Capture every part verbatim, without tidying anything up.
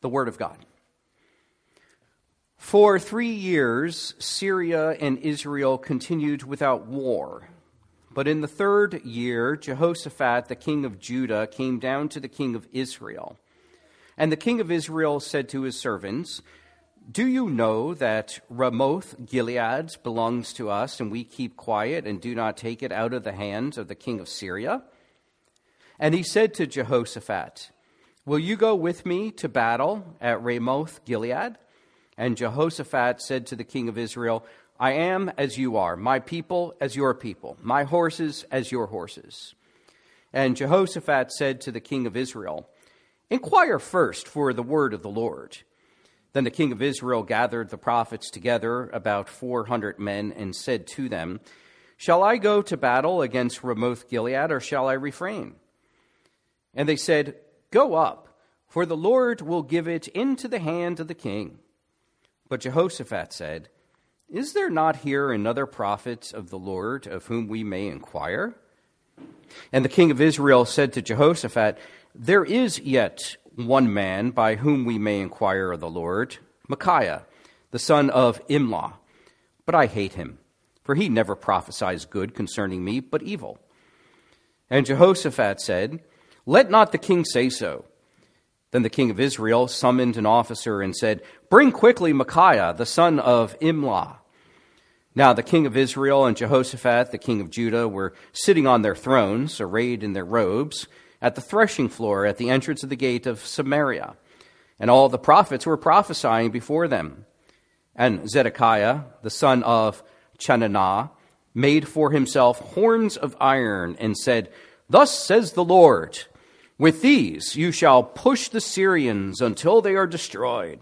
The word of God. For three years, Syria and Israel continued without war. But in the third year, Jehoshaphat, the king of Judah, came down to the king of Israel. And the king of Israel said to his servants, "Do you know that Ramoth Gilead belongs to us, and we keep quiet and do not take it out of the hands of the king of Syria?" And he said to Jehoshaphat, "Will you go with me to battle at Ramoth Gilead?" And Jehoshaphat said to the king of Israel, "I am as you are, my people as your people, my horses as your horses." And Jehoshaphat said to the king of Israel, "Inquire first for the word of the Lord." Then the king of Israel gathered the prophets together, about four hundred men, and said to them, "Shall I go to battle against Ramoth Gilead, or shall I refrain?" And they said, "Go up, for the Lord will give it into the hand of the king." But Jehoshaphat said, "Is there not here another prophet of the Lord of whom we may inquire?" And the king of Israel said to Jehoshaphat, "There is yet one man by whom we may inquire of the Lord, Micaiah, the son of Imlah. But I hate him, for he never prophesies good concerning me, but evil." And Jehoshaphat said, "Let not the king say so." Then the king of Israel summoned an officer and said, "Bring quickly Micaiah, the son of Imlah." Now the king of Israel and Jehoshaphat, the king of Judah, were sitting on their thrones, arrayed in their robes, at the threshing floor at the entrance of the gate of Samaria. And all the prophets were prophesying before them. And Zedekiah, the son of Chenaanah, made for himself horns of iron and said, "Thus says the Lord, with these you shall push the Syrians until they are destroyed."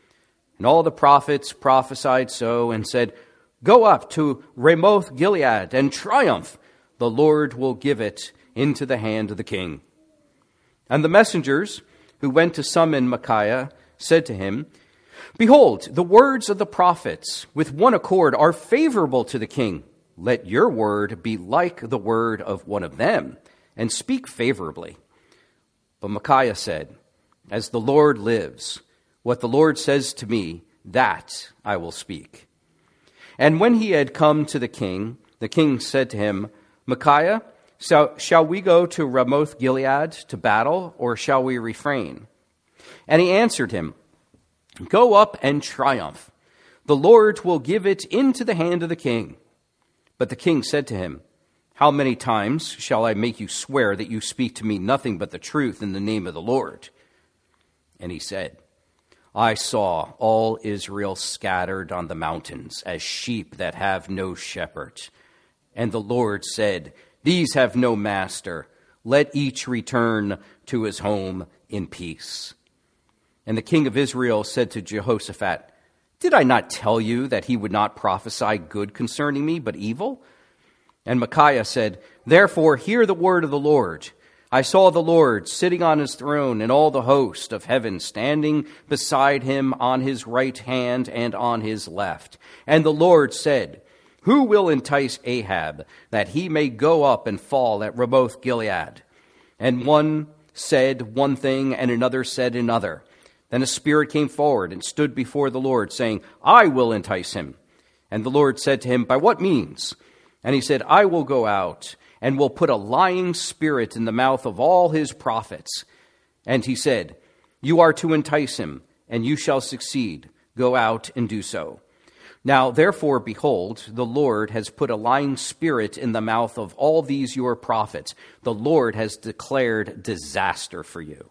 And all the prophets prophesied so and said, "Go up to Ramoth Gilead and triumph. The Lord will give it into the hand of the king." And the messengers who went to summon Micaiah said to him, "Behold, the words of the prophets with one accord are favorable to the king. Let your word be like the word of one of them, and speak favorably." But Micaiah said, "As the Lord lives, what the Lord says to me, that I will speak." And when he had come to the king, the king said to him, "Micaiah, so shall we go to Ramoth Gilead to battle, or shall we refrain?" And he answered him, "Go up and triumph. The Lord will give it into the hand of the king." But the king said to him, "How many times shall I make you swear that you speak to me nothing but the truth in the name of the Lord?" And he said, "I saw all Israel scattered on the mountains as sheep that have no shepherd. And the Lord said, 'These have no master. Let each return to his home in peace.'" And the king of Israel said to Jehoshaphat, "Did I not tell you that he would not prophesy good concerning me, but evil?" And Micaiah said, "Therefore hear the word of the Lord. I saw the Lord sitting on his throne, and all the host of heaven standing beside him on his right hand and on his left. And the Lord said, 'Who will entice Ahab, that he may go up and fall at Ramoth Gilead?' And one said one thing, and another said another. Then a spirit came forward and stood before the Lord, saying, 'I will entice him.' And the Lord said to him, 'By what means?' And he said, 'I will go out and will put a lying spirit in the mouth of all his prophets.' And he said, 'You are to entice him, and you shall succeed. Go out and do so.' Now, therefore, behold, the Lord has put a lying spirit in the mouth of all these your prophets. The Lord has declared disaster for you."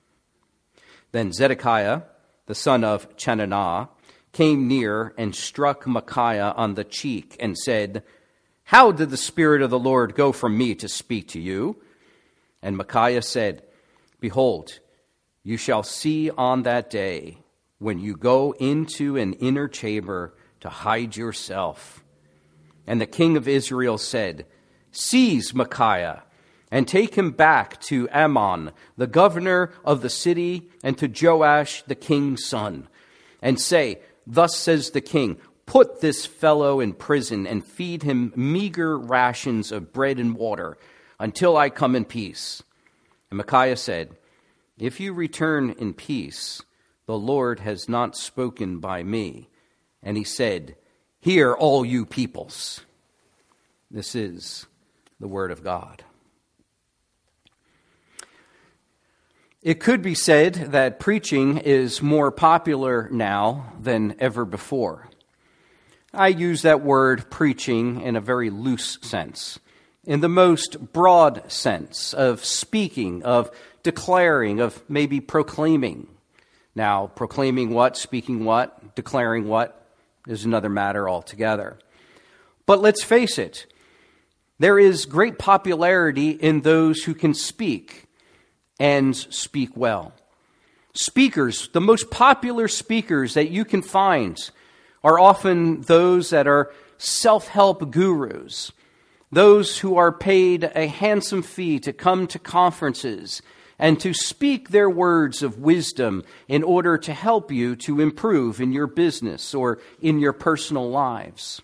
Then Zedekiah, the son of Chenaanah, came near and struck Micaiah on the cheek and said, "How did the Spirit of the Lord go from me to speak to you?" And Micaiah said, "Behold, you shall see on that day when you go into an inner chamber to hide yourself." And the king of Israel said, "Seize Micaiah and take him back to Amon, the governor of the city, and to Joash, the king's son, and say, 'Thus says the king, put this fellow in prison and feed him meager rations of bread and water until I come in peace.'" And Micaiah said, "If you return in peace, the Lord has not spoken by me. And he said, hear, all you peoples. This is the word of God. It could be said that preaching is more popular now than ever before. I use that word preaching in a very loose sense, in the most broad sense of speaking, of declaring, of maybe proclaiming. Now, proclaiming what, speaking what, declaring what is another matter altogether. But let's face it, there is great popularity in those who can speak and speak well. Speakers, the most popular speakers that you can find are often those that are self-help gurus, those who are paid a handsome fee to come to conferences and to speak their words of wisdom in order to help you to improve in your business or in your personal lives.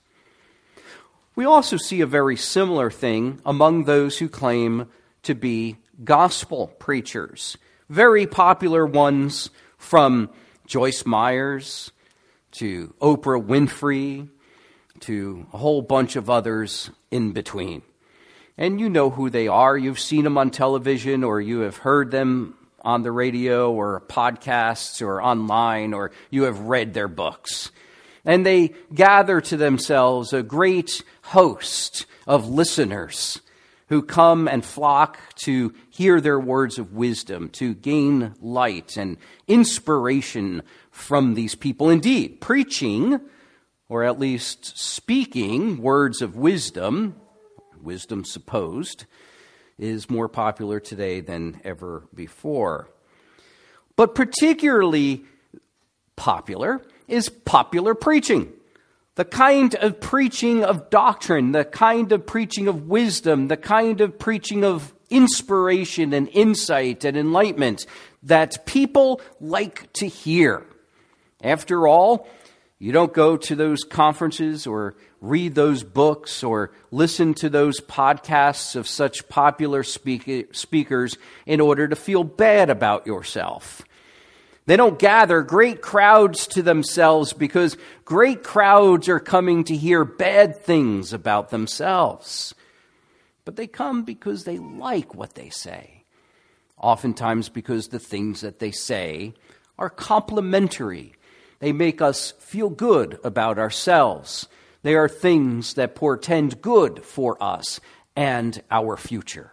We also see a very similar thing among those who claim to be gospel preachers. Very popular ones, from Joyce Myers to Oprah Winfrey to a whole bunch of others in between. And you know who they are. You've seen them on television, or you have heard them on the radio or podcasts or online, or you have read their books. And they gather to themselves a great host of listeners who come and flock to hear their words of wisdom, to gain light and inspiration from these people. Indeed, preaching, or at least speaking words of wisdom, wisdom supposed, is more popular today than ever before. But particularly popular is popular preaching. The kind of preaching of doctrine, the kind of preaching of wisdom, the kind of preaching of inspiration and insight and enlightenment that people like to hear. After all, you don't go to those conferences or read those books or listen to those podcasts of such popular speak- speakers in order to feel bad about yourself. They don't gather great crowds to themselves because great crowds are coming to hear bad things about themselves. But they come because they like what they say. Oftentimes because the things that they say are complimentary. They make us feel good about ourselves. They are things that portend good for us and our future.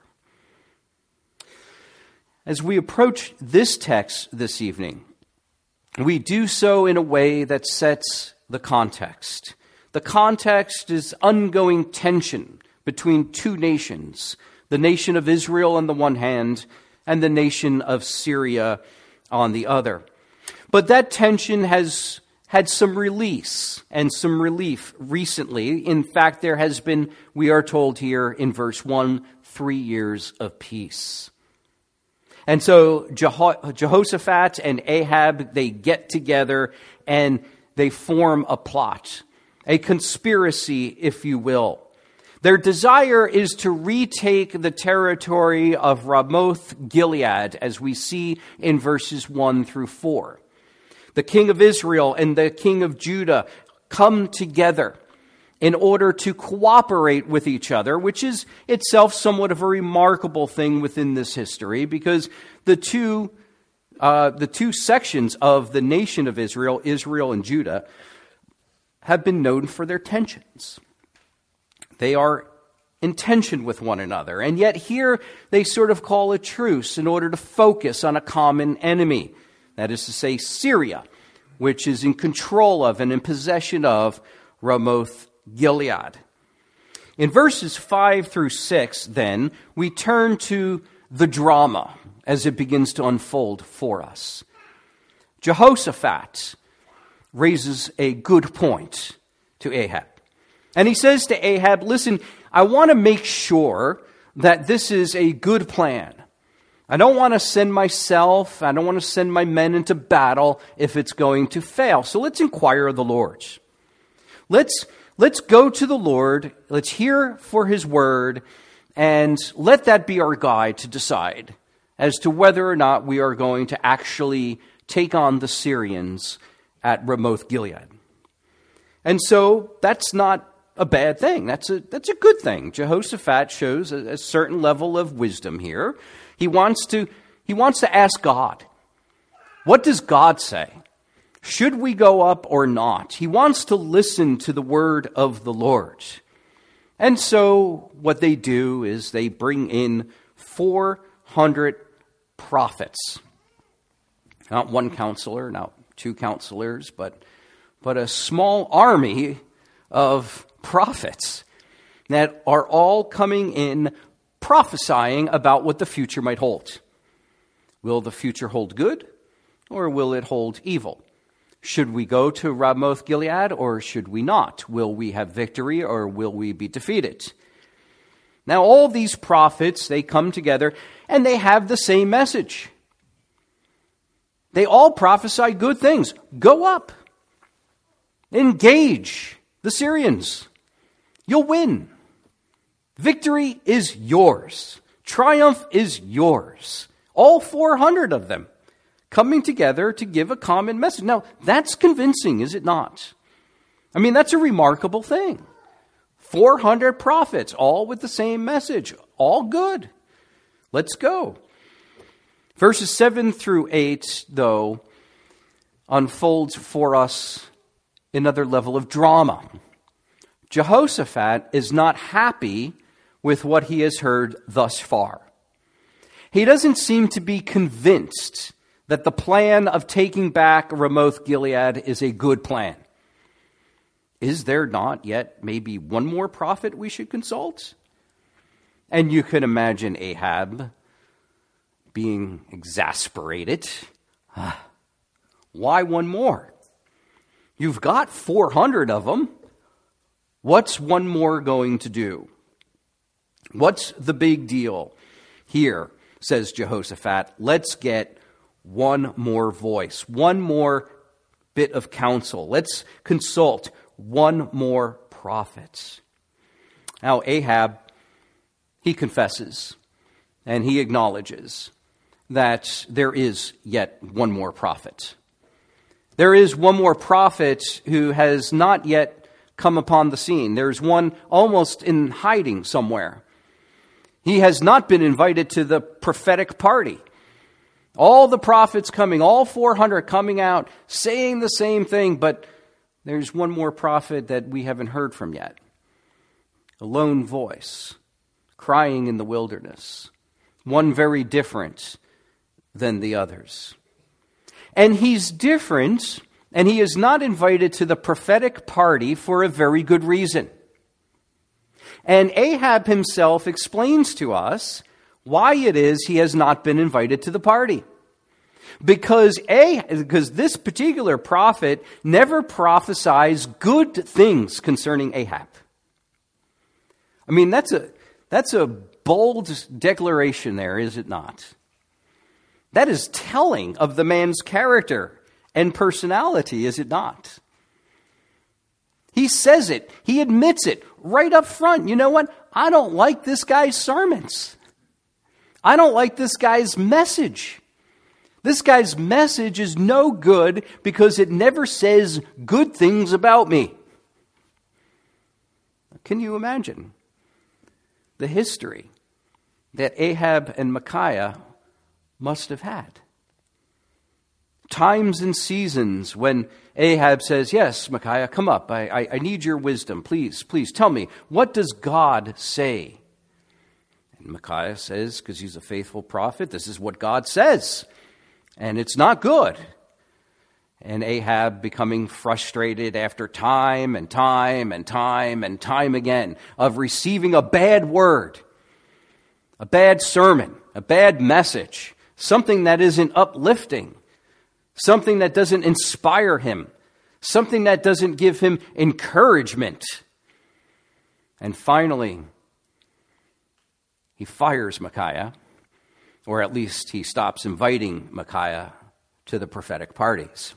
As we approach this text this evening, we do so in a way that sets the context. The context is ongoing tension between two nations, the nation of Israel on the one hand and the nation of Syria on the other. But that tension has had some release and some relief recently. In fact, there has been, we are told here in verse one, three years of peace. And so Jeho- Jehoshaphat and Ahab, they get together and they form a plot, a conspiracy, if you will. Their desire is to retake the territory of Ramoth Gilead, as we see in verses one through four. The king of Israel and the king of Judah come together in order to cooperate with each other, which is itself somewhat of a remarkable thing within this history, because the two uh, the two sections of the nation of Israel, Israel and Judah, have been known for their tensions. They are in tension with one another, and yet here they sort of call a truce in order to focus on a common enemy. That is to say, Syria, which is in control of and in possession of Ramoth Gilead. In verses five through six, then, we turn to the drama as it begins to unfold for us. Jehoshaphat raises a good point to Ahab. And he says to Ahab, listen, I want to make sure that this is a good plan. I don't want to send myself, I don't want to send my men into battle if it's going to fail. So let's inquire of the Lord. Let's, let's go to the Lord, let's hear for his word, and let that be our guide to decide as to whether or not we are going to actually take on the Syrians at Ramoth Gilead. And so that's not a bad thing. That's a that's a good thing. Jehoshaphat shows a, a certain level of wisdom here. He wants to he wants to ask God, what does God say? Should we go up or not? He wants to listen to the word of the Lord. And so what they do is they bring in four hundred prophets. Not one counselor, not two counselors, but, but a small army of prophets that are all coming in prophesying about what the future might hold. Will the future hold good, or will it hold evil? Should we go to Ramoth Gilead, or should we not? Will we have victory, or will we be defeated? Now, all these prophets, they come together, and they have the same message. They all prophesy good things. Go up. Engage the Syrians. You'll win. Victory is yours. Triumph is yours. All four hundred of them coming together to give a common message. Now, that's convincing, is it not? I mean, that's a remarkable thing. four hundred prophets, all with the same message. All good. Let's go. Verses seven through eight, though, unfolds for us another level of drama. Jehoshaphat is not happy with what he has heard thus far. He doesn't seem to be convinced that the plan of taking back Ramoth Gilead is a good plan. Is there not yet maybe one more prophet we should consult? And you can imagine Ahab being exasperated. Why one more? You've got four hundred of them. What's one more going to do? What's the big deal here, says Jehoshaphat? Let's get one more voice, one more bit of counsel. Let's consult one more prophet. Now, Ahab, he confesses and he acknowledges that there is yet one more prophet. There is one more prophet who has not yet come upon the scene. There's one almost in hiding somewhere. He has not been invited to the prophetic party. All the prophets coming, all four hundred coming out, saying the same thing, but there's one more prophet that we haven't heard from yet. A lone voice, crying in the wilderness. One very different than the others. And he's different, and he is not invited to the prophetic party for a very good reason. And Ahab himself explains to us why it is he has not been invited to the party. Because, A, because this particular prophet never prophesies good things concerning Ahab. I mean, that's a that's a bold declaration there, is it not? That is telling of the man's character and personality, is it not? He says it. He admits it right up front. You know what? I don't like this guy's sermons. I don't like this guy's message. This guy's message is no good because it never says good things about me. Can you imagine the history that Ahab and Micaiah must have had? Times and seasons when Ahab says, yes, Micaiah, come up. I, I, I need your wisdom. Please, please tell me, what does God say? And Micaiah says, because he's a faithful prophet, this is what God says. And it's not good. And Ahab becoming frustrated after time and time and time and time again of receiving a bad word, a bad sermon, a bad message, something that isn't uplifting, something that doesn't inspire him, something that doesn't give him encouragement. And finally, he fires Micaiah, or at least he stops inviting Micaiah to the prophetic parties.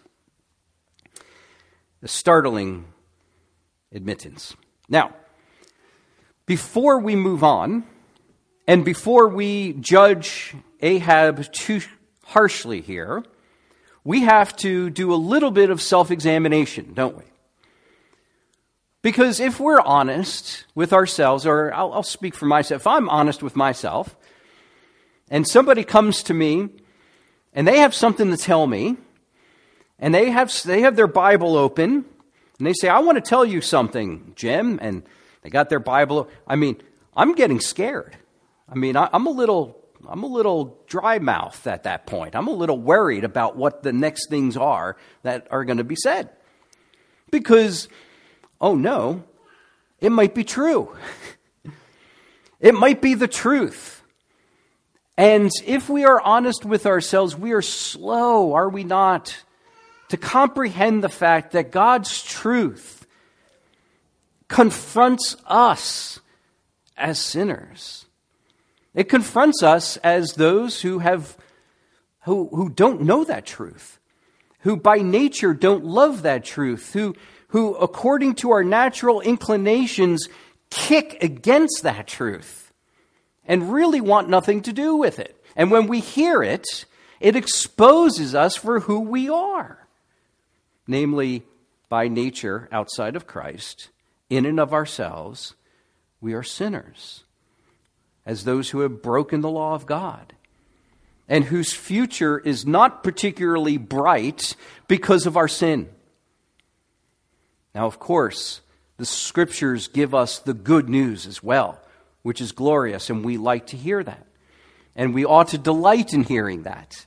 A startling admittance. Now, before we move on, and before we judge Ahab too harshly here, we have to do a little bit of self-examination, don't we? Because if we're honest with ourselves, or I'll, I'll speak for myself, if I'm honest with myself, and somebody comes to me, and they have something to tell me, and they have they have their Bible open, and they say, I want to tell you something, Jim, and they got their Bible. I mean, I'm getting scared. I mean, I, I'm a little I'm a little dry mouthed at that point. I'm a little worried about what the next things are that are going to be said. Because, oh no, it might be true. It might be the truth. And if we are honest with ourselves, we are slow, are we not, to comprehend the fact that God's truth confronts us as sinners. It confronts us as those who have who, who don't know that truth, who by nature don't love that truth, who, who according to our natural inclinations kick against that truth and really want nothing to do with it. And when we hear it, it exposes us for who we are. Namely, by nature, outside of Christ, in and of ourselves, we are sinners, as those who have broken the law of God, and whose future is not particularly bright because of our sin. Now, of course, the Scriptures give us the good news as well, which is glorious, and we like to hear that. And we ought to delight in hearing that.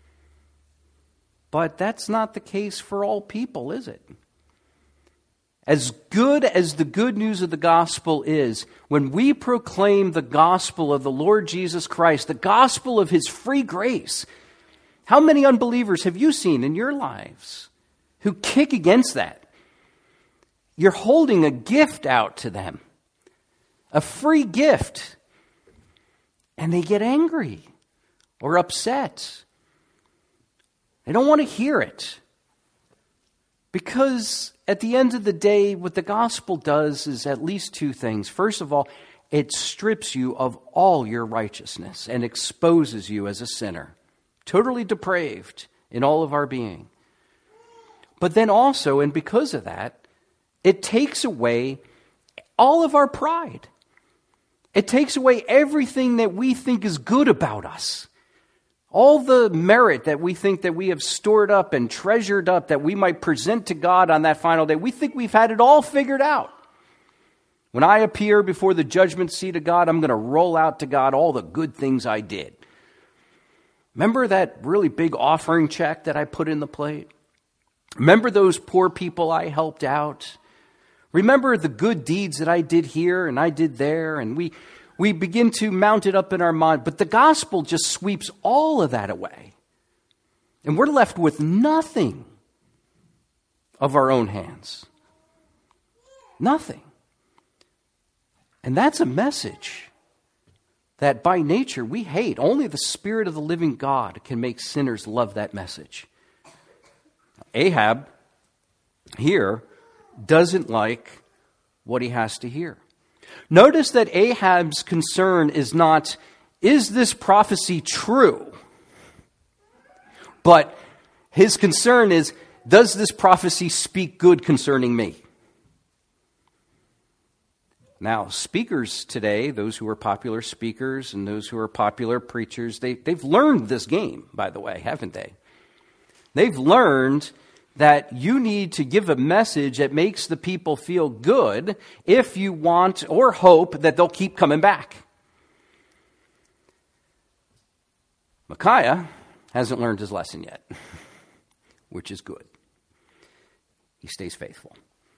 But that's not the case for all people, is it? As good as the good news of the gospel is, when we proclaim the gospel of the Lord Jesus Christ, the gospel of his free grace, how many unbelievers have you seen in your lives who kick against that? You're holding a gift out to them, a free gift, and they get angry or upset. They don't want to hear it. Because at the end of the day, what the gospel does is at least two things. First of all, it strips you of all your righteousness and exposes you as a sinner, totally depraved in all of our being. But then also, and because of that, it takes away all of our pride. It takes away everything that we think is good about us. All the merit that we think that we have stored up and treasured up that we might present to God on that final day. We think we've had it all figured out. When I appear before the judgment seat of God, I'm going to roll out to God all the good things I did. Remember that really big offering check that I put in the plate? Remember those poor people I helped out? Remember the good deeds that I did here and I did there, and we... We begin to mount it up in our mind, but the gospel just sweeps all of that away. And we're left with nothing of our own hands. Nothing. And that's a message that by nature we hate. Only the Spirit of the living God can make sinners love that message. Ahab here doesn't like what he has to hear. Notice that Ahab's concern is not, is this prophecy true? But his concern is, does this prophecy speak good concerning me? Now, speakers today, those who are popular speakers and those who are popular preachers, they, they've learned this game, by the way, haven't they? They've learned that you need to give a message that makes the people feel good if you want or hope that they'll keep coming back. Micaiah hasn't learned his lesson yet, which is good. He stays faithful.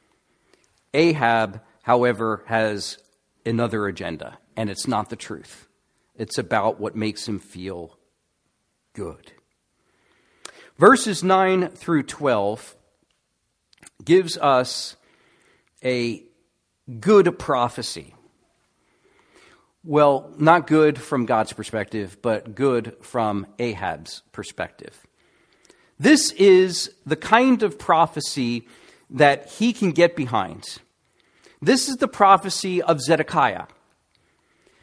Ahab, however, has another agenda, and it's not the truth. It's about what makes him feel good. Verses nine through twelve gives us a good prophecy. Well, not good from God's perspective, but good from Ahab's perspective. This is the kind of prophecy that he can get behind. This is the prophecy of Zedekiah.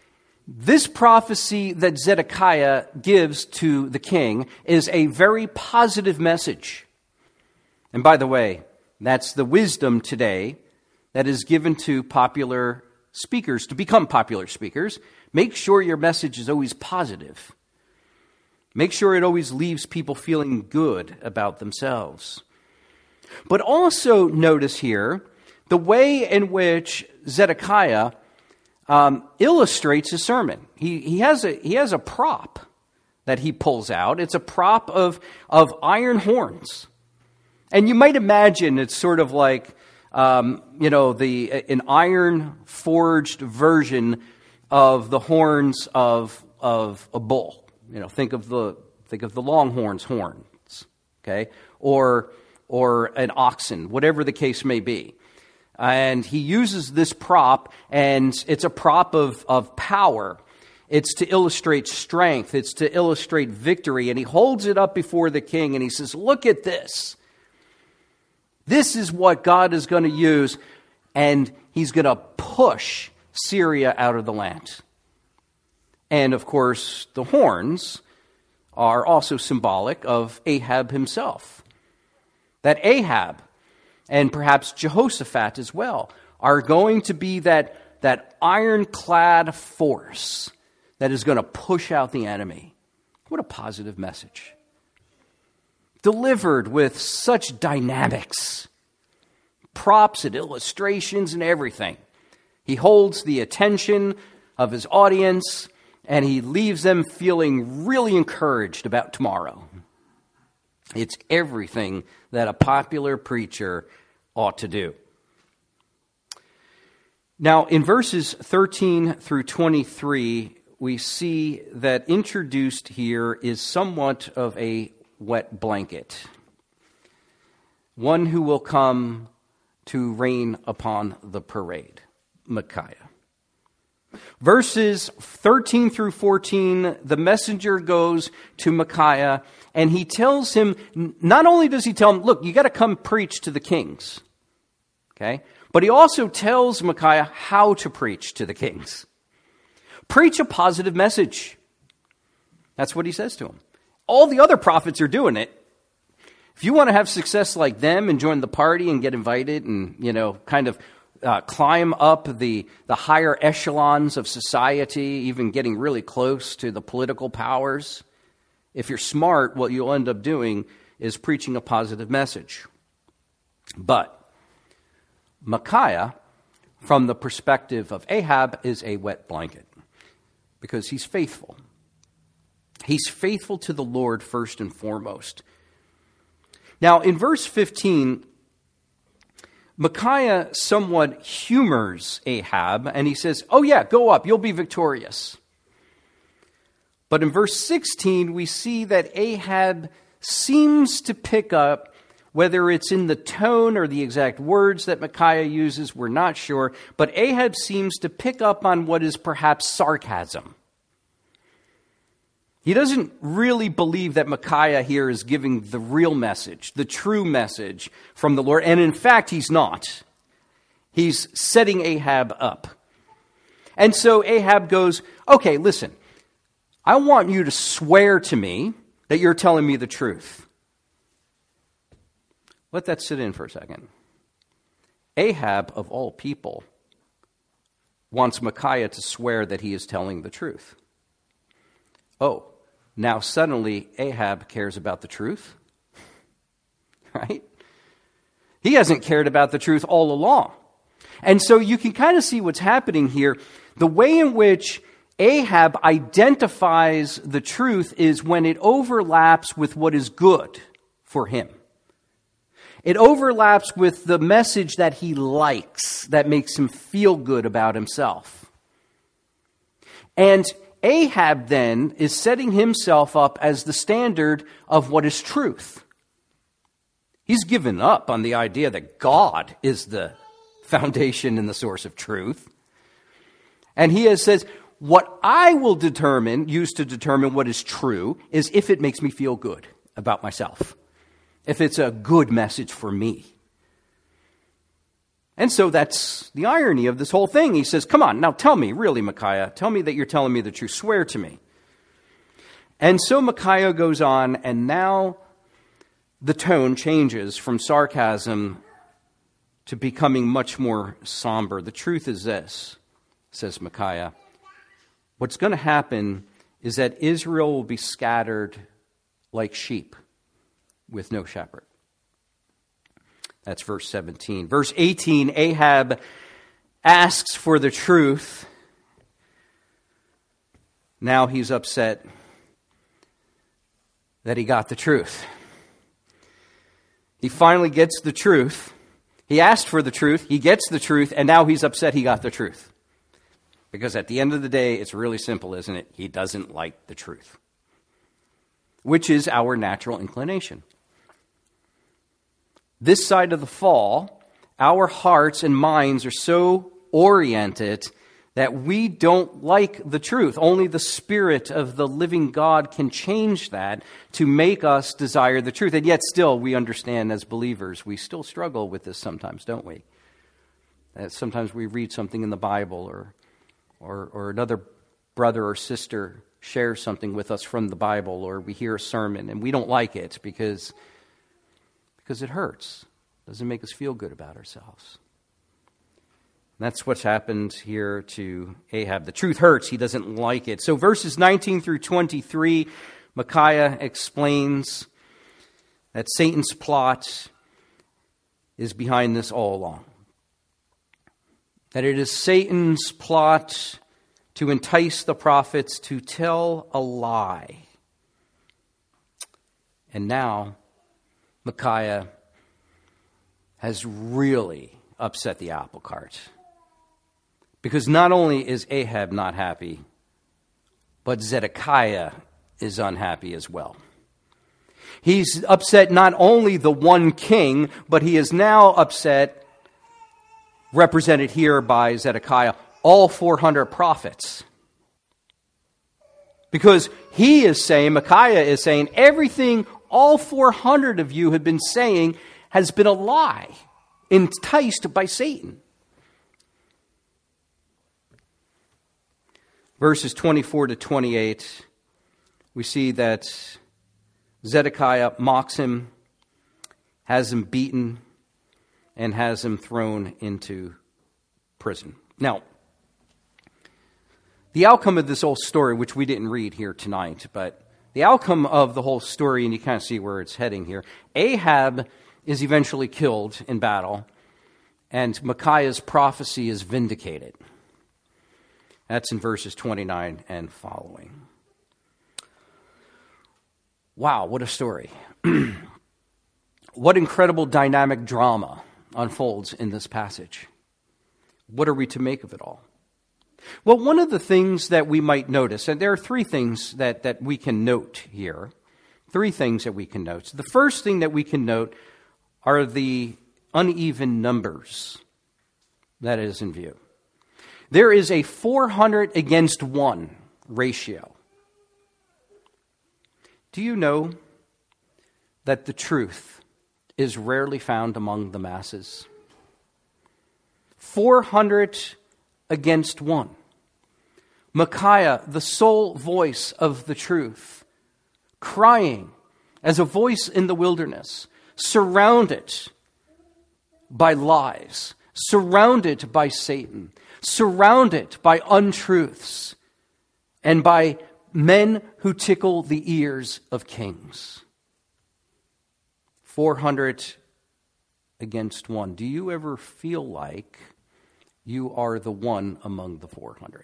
This prophecy that Zedekiah gives to the king is a very positive message. And by the way, that's the wisdom today that is given to popular speakers to become popular speakers. Make sure your message is always positive. Make sure it always leaves people feeling good about themselves. But also notice here the way in which Zedekiah um, illustrates his sermon. He, he, has a, he has a prop that he pulls out. It's a prop of, of iron horns. And you might imagine it's sort of like, um, you know, the an iron-forged version of the horns of of a bull. You know, think of the think of the longhorn's horns, okay, or or an oxen, whatever the case may be. And he uses this prop, and it's a prop of of power. It's to illustrate strength. It's to illustrate victory. And he holds it up before the king, and he says, "Look at this. This is what God is going to use, and he's going to push Syria out of the land." And of course, the horns are also symbolic of Ahab himself. That Ahab, and perhaps Jehoshaphat as well, are going to be that, that ironclad force that is going to push out the enemy. What a positive message. Delivered with such dynamics, props and illustrations and everything. He holds the attention of his audience, and he leaves them feeling really encouraged about tomorrow. It's everything that a popular preacher ought to do. Now, in verses thirteen through twenty-three, we see that introduced here is somewhat of a wet blanket. One who will come to reign upon the parade, Micaiah. Verses thirteen through fourteen, the messenger goes to Micaiah, and he tells him, not only does he tell him, look, you got to come preach to the kings, okay? But he also tells Micaiah how to preach to the kings. Preach a positive message. That's what he says to him. All the other prophets are doing it. If you want to have success like them and join the party and get invited and, you know, kind of uh, climb up the, the higher echelons of society, even getting really close to the political powers, if you're smart, what you'll end up doing is preaching a positive message. But Micaiah, from the perspective of Ahab, is a wet blanket because he's faithful. He's faithful to the Lord first and foremost. Now, in verse fifteen, Micaiah somewhat humors Ahab, and he says, oh yeah, go up, you'll be victorious. But in verse sixteen, we see that Ahab seems to pick up, whether it's in the tone or the exact words that Micaiah uses, we're not sure, but Ahab seems to pick up on what is perhaps sarcasm. He doesn't really believe that Micaiah here is giving the real message, the true message from the Lord. And in fact, he's not. He's setting Ahab up. And so Ahab goes, okay, listen, I want you to swear to me that you're telling me the truth. Let that sit in for a second. Ahab, of all people, wants Micaiah to swear that he is telling the truth. Oh, now suddenly Ahab cares about the truth? Right? He hasn't cared about the truth all along. And so you can kind of see what's happening here. The way in which Ahab identifies the truth is when it overlaps with what is good for him. It overlaps with the message that he likes, that makes him feel good about himself. And Ahab then is setting himself up as the standard of what is truth. He's given up on the idea that God is the foundation and the source of truth. And he has says, what I will determine, use to determine what is true, is if it makes me feel good about myself. If it's a good message for me. And so that's the irony of this whole thing. He says, come on, now tell me, really, Micaiah, tell me that you're telling me the truth. Swear to me. And so Micaiah goes on, and now the tone changes from sarcasm to becoming much more somber. The truth is this, says Micaiah. What's going to happen is that Israel will be scattered like sheep with no shepherd. That's verse seventeen. Verse eighteen, Ahab asks for the truth. Now he's upset that he got the truth. He finally gets the truth. He asked for the truth. He gets the truth. And now he's upset he got the truth. Because at the end of the day, it's really simple, isn't it? He doesn't like the truth. Which is our natural inclination. This side of the fall, our hearts and minds are so oriented that we don't like the truth. Only the Spirit of the living God can change that to make us desire the truth. And yet still, we understand as believers, we still struggle with this sometimes, don't we? That sometimes we read something in the Bible or, or, or another brother or sister shares something with us from the Bible, or we hear a sermon and we don't like it because, because it hurts. It doesn't make us feel good about ourselves. That's what's happened here to Ahab. The truth hurts. He doesn't like it. So verses nineteen through twenty-three, Micaiah explains that Satan's plot is behind this all along. That it is Satan's plot to entice the prophets to tell a lie. And now Micaiah has really upset the apple cart. Because not only is Ahab not happy, but Zedekiah is unhappy as well. He's upset not only the one king, but he is now upset, represented here by Zedekiah, all four hundred prophets. Because he is saying, Micaiah is saying, everything all four hundred of you have been saying has been a lie, enticed by Satan. Verses twenty-four to twenty-eight, we see that Zedekiah mocks him, has him beaten, and has him thrown into prison. Now, the outcome of this whole story, which we didn't read here tonight, but the outcome of the whole story, and you kind of see where it's heading here, Ahab is eventually killed in battle, and Micaiah's prophecy is vindicated. That's in verses twenty-nine and following. Wow, what a story. What incredible dynamic drama unfolds in this passage. What are we to make of it all? Well, one of the things that we might notice, and there are three things that, that we can note here. Three things that we can note. The first thing that we can note are the uneven numbers that is in view. There is a four hundred against one ratio. Do you know that the truth is rarely found among the masses? four hundred against one. Micaiah, the sole voice of the truth, crying as a voice in the wilderness, surrounded by lies, surrounded by Satan, surrounded by untruths, and by men who tickle the ears of kings. four hundred against one. Do you ever feel like you are the one among the four hundred?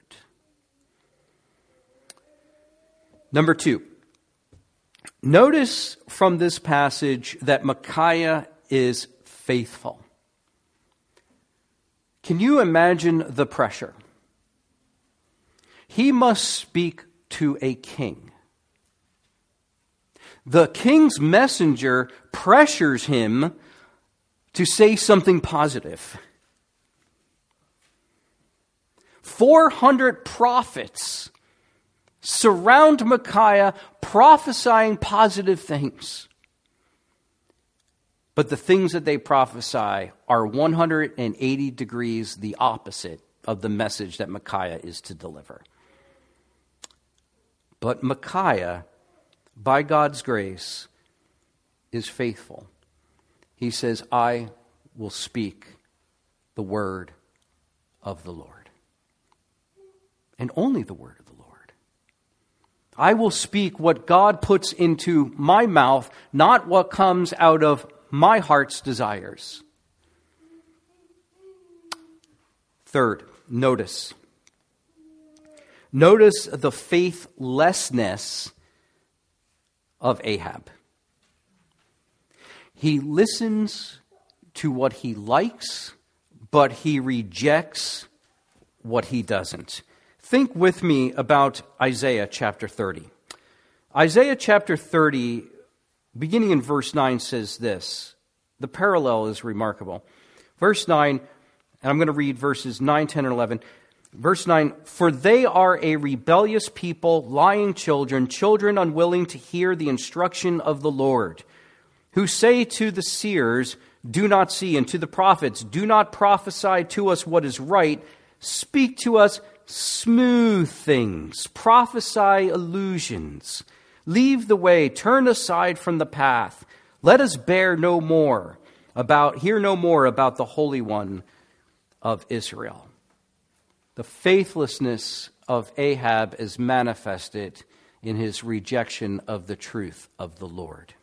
Number two, notice from this passage that Micaiah is faithful. Can you imagine the pressure? He must speak to a king. The king's messenger pressures him to say something positive. four hundred prophets surround Micaiah prophesying positive things. But the things that they prophesy are one hundred eighty degrees the opposite of the message that Micaiah is to deliver. But Micaiah, by God's grace, is faithful. He says, I will speak the word of the Lord. And only the word of the Lord. I will speak what God puts into my mouth, not what comes out of my heart's desires. Third, notice. Notice the faithlessness of Ahab. He listens to what he likes, but he rejects what he doesn't. Think with me about Isaiah chapter thirty. Isaiah chapter thirty, beginning in verse nine, says this. The parallel is remarkable. Verse nine, and I'm going to read verses nine, ten, and eleven. Verse nine, for they are a rebellious people, lying children, children unwilling to hear the instruction of the Lord, who say to the seers, do not see, and to the prophets, do not prophesy to us what is right, speak to us smooth things, prophesy illusions, leave the way, turn aside from the path, let us bear no more about, hear no more about the Holy One of Israel. The faithlessness of Ahab is manifested in his rejection of the truth of the Lord.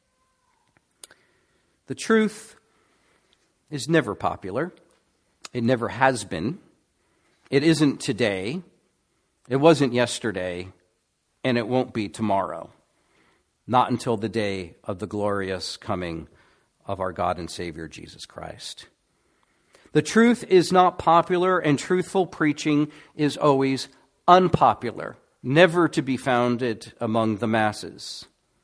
The truth is never popular. It never has been. It isn't today. It wasn't yesterday. And it won't be tomorrow. Not until the day of the glorious coming of our God and Savior, Jesus Christ. The truth is not popular, and truthful preaching is always unpopular, never to be founded among the masses.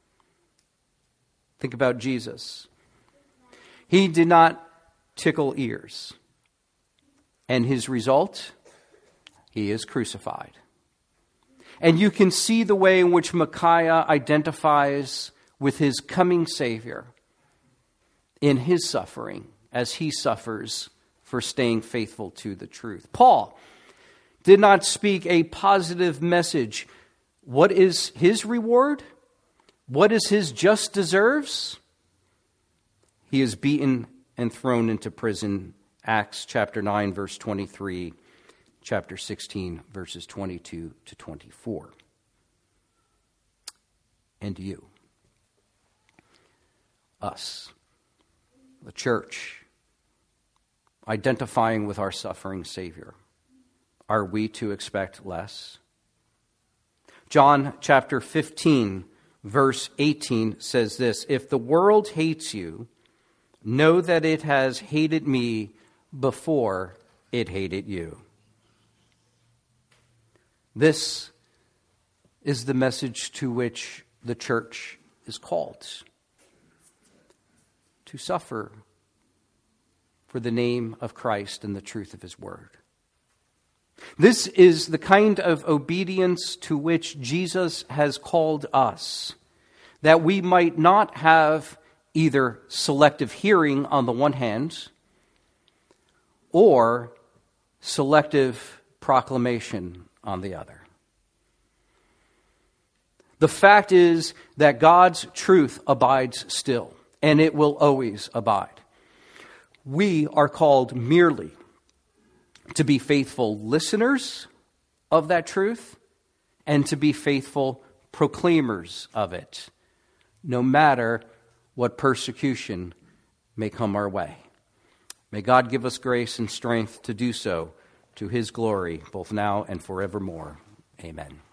Think about Jesus. He did not tickle ears. And his result, he is crucified. And you can see the way in which Micaiah identifies with his coming Savior in his suffering as he suffers for staying faithful to the truth. Paul did not speak a positive message. What is his reward? What is his just deserves? He is beaten and thrown into prison. Acts chapter nine, verse twenty-three, chapter sixteen, verses twenty-two to twenty-four. And you, us, the church, identifying with our suffering Savior, are we to expect less? John chapter fifteen, verse eighteen says this, if the world hates you, know that it has hated me before it hated you. This is the message to which the church is called. To suffer for the name of Christ and the truth of his word. This is the kind of obedience to which Jesus has called us, that we might not have either selective hearing on the one hand, or selective proclamation on the other. The fact is that God's truth abides still, and it will always abide. We are called merely to be faithful listeners of that truth and to be faithful proclaimers of it, no matter what persecution may come our way. May God give us grace and strength to do so to his glory, both now and forevermore. Amen.